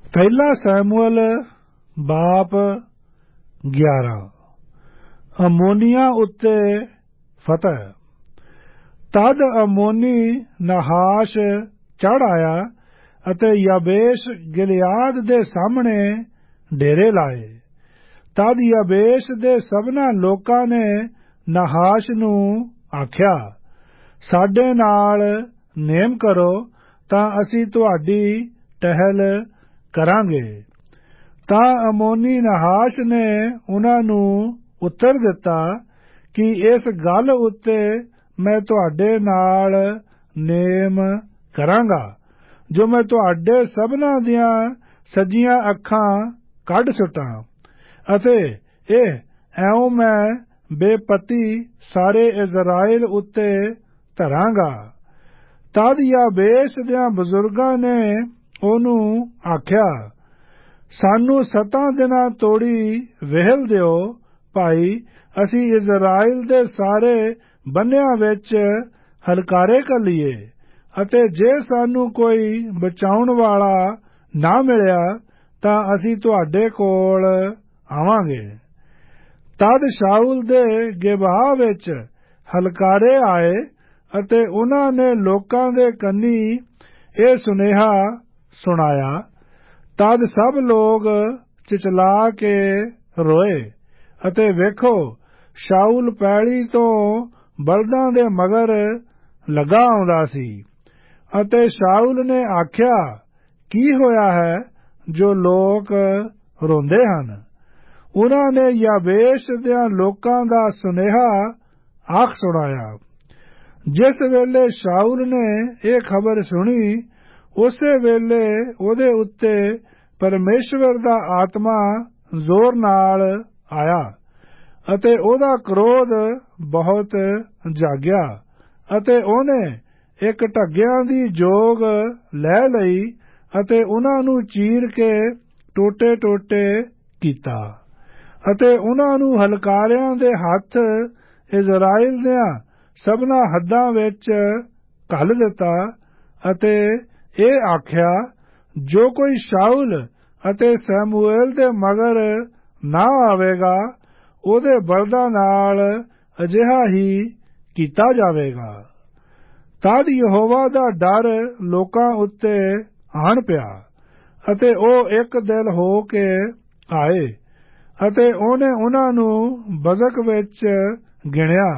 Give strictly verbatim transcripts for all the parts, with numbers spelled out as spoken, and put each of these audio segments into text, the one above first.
ਪਹਿਲਾ ਸੈਮੂਅਲ ਬਾਪ ਗਿਆਰਾਂ। ਅਮੋਨੀਆਂ ਉੱਤੇ ਫਤਿਹ। ਤਦ ਅਮੋਨੀ ਨਹਾਸ਼ ਚੜ੍ਹ ਆਇਆ ਅਤੇ ਯਬੇਸ਼ ਗਿਲਿਆਦ ਦੇ ਸਾਹਮਣੇ ਡੇਰੇ ਲਾਏ। ਤਦ ਯਬੇਸ਼ ਦੇ ਸਭਨਾਂ ਲੋਕਾਂ ਨੇ ਨਹਾਸ਼ ਨੂੰ ਆਖਿਆ, ਸਾਡੇ ਨਾਲ ਨੇਮ ਕਰੋ ਤਾਂ ਅਸੀਂ ਤੁਹਾਡੀ ਟਹਿਲ ਕਰਾਂਗੇ। ਤਾਂ ਅਮੋਨੀ ਨਹਾਸ਼ ਨੇ ਉਹਨਾਂ ਨੂੰ ਉੱਤਰ ਦਿੱਤਾ ਕਿ ਇਸ ਗੱਲ ਉੱਤੇ ਮੈਂ ਤੁਹਾਡੇ ਨਾਲ ਨੇਮ ਕਰਾਂਗਾ ਜੋ ਮੈਂ ਤੁਹਾਡੇ ਸਭਨਾਂ ਦੀਆਂ ਸੱਜੀਆਂ ਅੱਖਾਂ ਕੱਢ ਸੁੱਟਾਂ, ਅਤੇ ਇਹ ਐਉਂ ਮੈਂ ਬੇਪਤੀ ਸਾਰੇ ਇਜ਼ਰਾਇਲ ਉੱਤੇ ਧਰਾਂਗਾ। ਤਦ ਯਬੇਸ਼ ਦਿਆਂ ਬਜ਼ੁਰਗਾਂ ਨੇ ਉਹਨੂੰ ਆਖਿਆ, ਸਾਨੂੰ ਸੱਤਾਂ ਦਿਨਾਂ ਤੋੜੀ ਵਿਹਲ ਦਿਓ ਭਾਈ, ਅਸੀਂ ਇਜ਼ਰਾਇਲ ਦੇ ਸਾਰੇ ਬੰਨਿਆਂ ਵਿੱਚ ਹਲਕਾਰੇ ਘੱਲੀਏ, ਅਤੇ ਜੇ ਸਾਨੂੰ ਕੋਈ ਬਚਾਉਣ ਵਾਲਾ ਨਾ ਮਿਲਿਆ ਤਾਂ ਅਸੀਂ ਤੁਹਾਡੇ ਕੋਲ ਆਵਾਂਗੇ। ਤਦ ਸ਼ਾਊਲ ਦੇ ਗਿਬਾ ਵਿੱਚ ਹਲਕਾਰੇ ਆਏ ਅਤੇ ਉਹਨਾਂ ਨੇ ਲੋਕਾਂ ਦੇ ਕੰਨੀ ਇਹ ਸੁਨੇਹਾ ਸੁਣਾਇਆ। ਤਦ ਸਭ ਲੋਕ ਚਿਚਲਾ ਕੇ ਰੋਏ, ਅਤੇ ਵੇਖੋ ਸ਼ਾਊਲ ਪੈਲੀ ਤੋਂ ਬਲਦਾਂ ਦੇ ਮਗਰ ਲੱਗਾ ਆਉਂਦਾ ਸੀ। ਅਤੇ ਸ਼ਾਊਲ ਨੇ ਆਖਿਆ, ਕੀ ਹੋਇਆ ਹੈ ਜੋ ਲੋਕ ਰੋਂਦੇ ਹਨ? ਉਹਨਾਂ ਨੇ ਯਬੇਸ਼ ਦਿਆਂ ਲੋਕਾਂ ਦਾ ਸੁਨੇਹਾ ਆਖ ਸੁਣਾਇਆ। ਜਿਸ ਵੇਲੇ ਸ਼ਾਊਲ ਨੇ ਇਹ ਖਬਰ ਸੁਣੀ, ਉਸੇ ਵੇਲੇ ਉਹਦੇ ਉੱਤੇ ਪਰਮੇਸ਼ਵਰ ਦਾ ਆਤਮਾ ਜ਼ੋਰ ਨਾਲ ਆਇਆ ਅਤੇ ਉਹਦਾ ਕ੍ਰੋਧ ਬਹੁਤ ਜਾਗਿਆ, ਅਤੇ ਉਹਨੇ ਇੱਕ ਢੱਗਿਆਂ ਦੀ ਜੋਗ ਲੈ ਲਈ ਅਤੇ ਉਹਨਾਂ ਨੂੰ ਚੀਰ ਕੇ ਟੋਟੇ ਟੋਟੇ ਕੀਤਾ, ਅਤੇ ਉਹਨਾਂ ਨੂੰ ਹਲਕਾਰਿਆਂ ਦੇ ਹੱਥ ਇਜ਼ਰਾਇਲ ਦਿਆਂ ਸਭਨਾਂ ਹੱਦਾਂ ਵਿੱਚ ਘੱਲ ਦਿੱਤਾ, ਅਤੇ ਇਹ ਆਖਿਆ, ਜੋ ਕੋਈ ਸ਼ਾਊਲ ਅਤੇ ਸਮੂਏਲ ਦੇ ਮਗਰ ਨਾ ਆਵੇਗਾ ਉਹਦੇ ਬਲਦਾਂ ਨਾਲ ਅਜਿਹਾ ਹੀ ਕੀਤਾ ਜਾਵੇਗਾ। ਤਦ ਯਹੋਵਾ ਦਾ ਡਰ ਲੋਕਾਂ ਉੱਤੇ ਆਣ ਪਿਆ, ਅਤੇ ਉਹ ਇੱਕ ਦਿਲ ਹੋ ਕੇ ਆਏ, ਅਤੇ ਉਹਨੇ ਉਹਨਾਂ ਨੂੰ ਬਜ਼ਕ ਵਿੱਚ ਗਿਣਿਆ।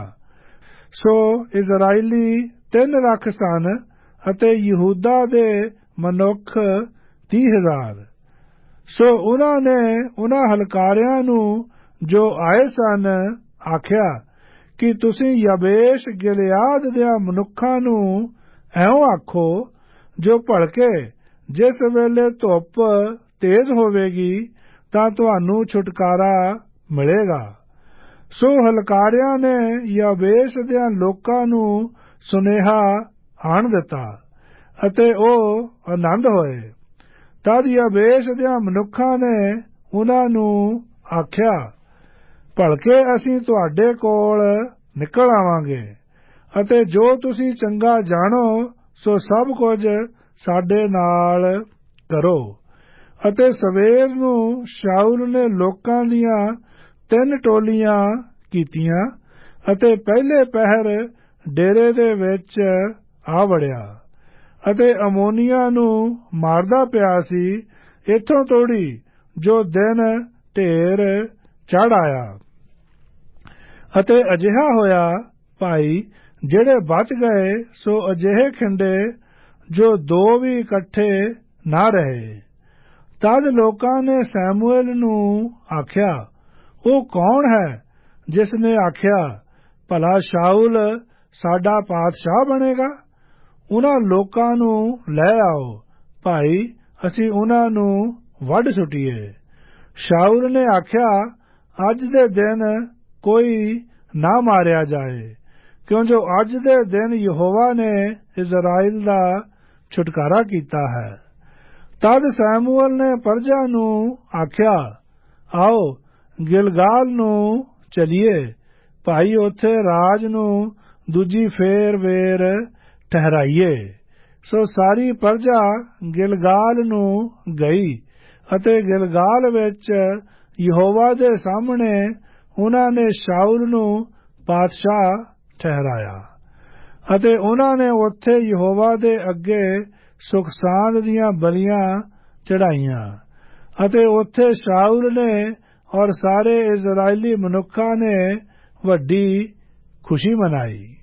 ਸੋ ਇਜ਼ਰਾਇਲੀ ਤਿੰਨ ਲੱਖ ਸਨ ਅਤੇ ਯਹੂਦਾ ਦੇ ਮਨੁੱਖ ਤੀਹ ਹਜ਼ਾਰ। ਸੋ ਉਹਨਾਂ ਨੇ ਉਹਨਾਂ ਹਲਕਾਰਿਆਂ ਨੂੰ ਜੋ ਆਏ ਸਨ ਆਖਿਆ ਕਿ ਤੁਸੀਂ ਯਬੇਸ਼ ਗਿਲਿਆਦ ਦਿਆਂ ਮਨੁੱਖਾਂ ਨੂੰ ਐਉਂ ਆਖੋ ਜੋ ਭਲਕੇ ਜਿਸ ਵੇਲੇ ਧੁੱਪ ਤੇਜ਼ ਹੋਵੇਗੀ ਤਾਂ ਤੁਹਾਨੂੰ ਛੁਟਕਾਰਾ ਮਿਲੇਗਾ। ਸੋ ਹਲਕਾਰਿਆਂ ਨੇ ਯਬੇਸ਼ ਦਿਆਂ ਲੋਕਾਂ ਨੂੰ ਸੁਨੇਹਾ ਆਣ ਦਿੱਤਾ, ਅਤੇ ਉਹ ਆਨੰਦ ਹੋਏ। ਤਦ ਯਬੇਸ਼ ਦਿਆਂ ਮਨੁੱਖਾਂ ਨੇ ਉਹਨਾਂ ਨੂੰ ਆਖਿਆ, ਭਲਕੇ ਅਸੀਂ ਤੁਹਾਡੇ ਕੋਲ ਨਿਕਲ ਆਵਾਂਗੇ, ਅਤੇ ਜੋ ਤੁਸੀਂ ਚੰਗਾ ਜਾਣੋ ਸੋ ਸਭ ਕੁਝ ਸਾਡੇ ਨਾਲ ਕਰੋ। ਅਤੇ ਸਵੇਰ ਨੂੰ ਸ਼ਾਊਲ ਨੇ ਲੋਕਾਂ ਦੀਆਂ ਤਿੰਨ ਟੋਲੀਆਂ ਕੀਤੀਆਂ ਅਤੇ ਪਹਿਲੇ ਪਹਿਰ ਡੇਰੇ ਦੇ ਵਿੱਚ ਆ ਵੜਿਆ, ਅਤੇ ਅਮੋਨੀਆਂ ਨੂੰ ਮਾਰਦਾ ਪਿਆ ਸੀ, ਇੱਥੋਂ ਤੋੜੀ ਜੋ ਦਿਨ ਢੇਰ ਚੜ੍ਹ ਆਇਆ। ਅਤੇ ਅਜਿਹਾ ਹੋਇਆ ਭਾਈ, ਜਿਹੜੇ ਬਚ ਗਏ ਸੋ ਅਜਿਹੇ ਖਿੰਡੇ ਜੋ ਦੋ ਵੀ ਇਕੱਠੇ ਨਾ ਰਹੇ। ਤਦ ਲੋਕਾਂ ਨੇ ਸਮੂਏਲ ਨੂੰ ਆਖਿਆ, ਉਹ ਕੌਣ ਹੈ ਜਿਸ ਨੇ ਆਖਿਆ, ਭਲਾ ਸ਼ਾਊਲ ਸਾਡਾ ਪਾਤਸ਼ਾਹ ਬਣੇਗਾ? ਉਹਨਾਂ ਲੋਕਾਂ ਨੂੰ ਲੈ ਆਓ ਭਾਈ, ਅਸੀਂ ਉਹਨਾਂ ਨੂੰ ਵੱਢ ਸੁੱਟੀਏ। ਸ਼ਾਊਲ ਨੇ ਆਖਿਆ, ਅੱਜ ਦੇ ਦਿਨ ਕੋਈ ਨਾ ਮਾਰਿਆ ਜਾਏ, ਕਿਉਂ ਜੋ ਅੱਜ ਦੇ ਦਿਨ ਯਹੋਵਾ ਨੇ ਇਜ਼ਰਾਇਲ ਦਾ ਛੁਟਕਾਰਾ ਕੀਤਾ ਹੈ। ਤਦ ਸਮੂਏਲ ਨੇ ਪਰਜਾ ਨੂੰ ਆਖਿਆ, ਆਓ ਗਿਲਗਾਲ ਨੂੰ ਚਲੀਏ ਭਾਈ, ਉੱਥੇ ਰਾਜ ਨੂੰ ਦੂਜੀ ਫੇਰ ਵੇਰ ਠਹਿਰਾਈਏ। ਸੋ ਸਾਰੀ ਪਰਜਾ ਗਿਲਗਾਲ ਨੂੰ ਗਈ ਅਤੇ ਗਿਲਗਾਲ ਵਿੱਚ ਯਹੋਵਾ ਦੇ ਸਾਹਮਣੇ ਉਹਨਾਂ ਨੇ ਸ਼ਾਊਲ ਨੂੰ ਪਾਤਸ਼ਾਹ ਠਹਿਰਾਇਆ ਅਤੇ ਉਹਨਾਂ ਨੇ ਉੱਥੇ ਯਹੋਵਾ ਦੇ ਅੱਗੇ ਸੁਖਸਾਂਦ ਦੀਆਂ ਬਲੀਆਂ ਚੜ੍ਹਾਈਆਂ ਅਤੇ ਉੱਥੇ ਸ਼ਾਊਲ ਨੇ ਔਰ ਸਾਰੇ ਇਜ਼ਰਾਇਲੀ ਮਨੁੱਖਾਂ ਨੇ ਵੱਡੀ ਖੁਸ਼ੀ ਮਨਾਈ।